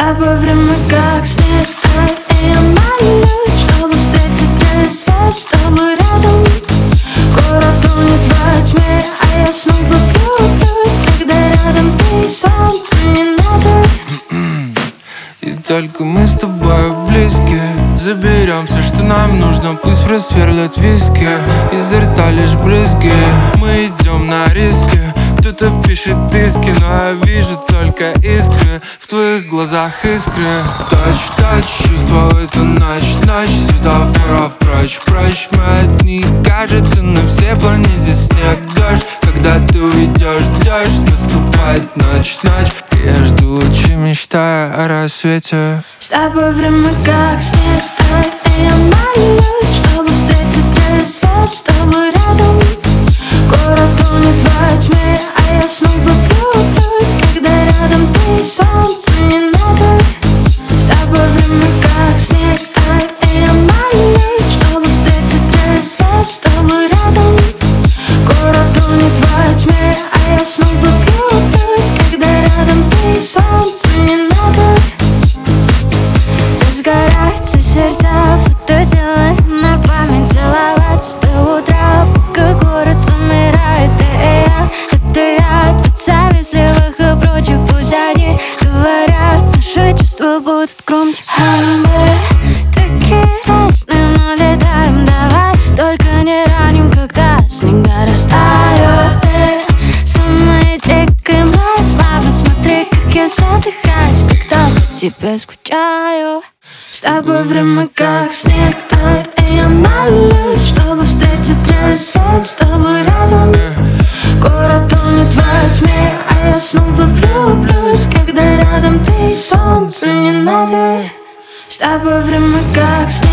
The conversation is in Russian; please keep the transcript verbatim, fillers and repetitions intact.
тобой время как снег тает, и я молюсь, чтобы встретить рассвет с тобой рядом. Город тонет во тьме, а я снова влюблюсь, когда рядом ты и солнце не надо. И только мы с тобой близки, заберем все, что нам нужно, пусть просверлят виски. Изо рта лишь брызги, мы идем на риски. Кто-то пишет диски, но я вижу только искры в твоих глазах, искры. Тач в тач, чувства в эту ночь, ночь светофоров прочь, прочь. Мы одни, кажется, на всей планете снег, дождь. Когда ты уйдешь, дождь, наступает ночь, ночь. Я жду лучи, мечтая о рассвете. С тобой время как снег тает, и я молюсь, чтобы встретить рассвет с тобой рядом. Город тонет во тьме, а я снова влюблюсь, когда рядом ты и солнце не надо. С тобой время как снег тает, и я молюсь, чтобы встретить рассвет с тобой рядом. Город тонет во тьме, а я снова влюблюсь, когда рядом ты и солнце не надо. Разгораются сердца, фото сделаем на память, целоваться до утра, пока город замирает. Ты и я, это я, от завистливых и прочих. Пусть они говорят, наши чувства будут громче. А мы такие разные, но летаем. Давай только не раним, когда снега растают. Ты самая дикая моя слава, смотри, как я задыхаюсь, когда по тебе скучаю. С тобой время как снег тает, и я молюсь, чтобы встретить рассвет с тобой рядом. Город тонет во тьме, а я снова влюблюсь, когда рядом ты и солнце не надо. С тобой время как снег